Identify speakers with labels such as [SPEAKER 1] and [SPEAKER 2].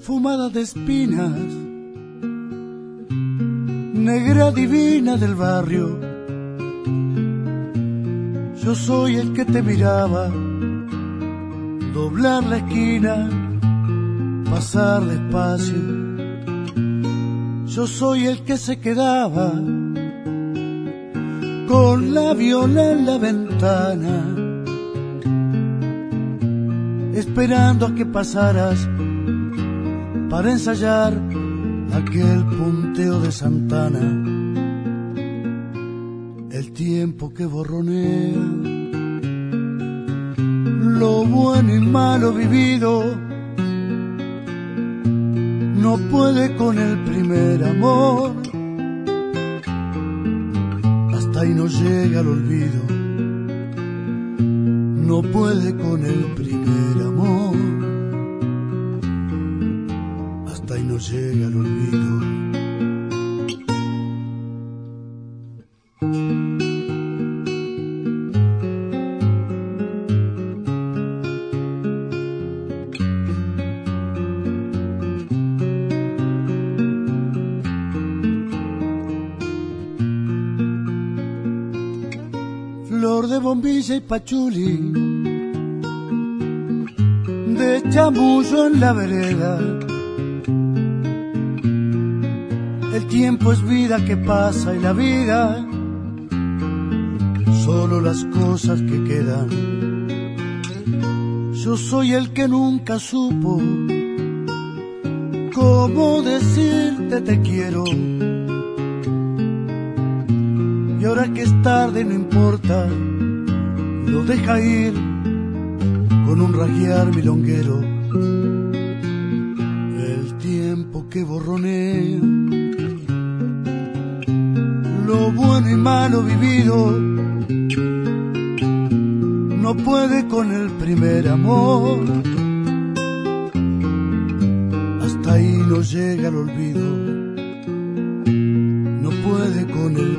[SPEAKER 1] perfumada de espinas, negra divina del barrio. Yo soy el que te miraba doblar la esquina, pasar despacio. Yo soy el que se quedaba con la viola en la ventana, esperando a que pasaras para ensayar aquel punteo de Santana. El tiempo que borronea lo bueno y malo vivido no puede con el primer amor, hasta ahí no llega el olvido, no puede con el primer amor, hasta ahí no llega el olvido. Flor de bombilla y pachuli, de chamullo en la vereda. El tiempo es vida que pasa y la vida solo las cosas que quedan. Yo soy el que nunca supo cómo decirte te quiero, y ahora que es tarde no importa, lo deja ir con un rasguear milonguero. El tiempo que borronea lo bueno y malo vivido no puede con el primer amor, hasta ahí no llega el olvido, no puede con el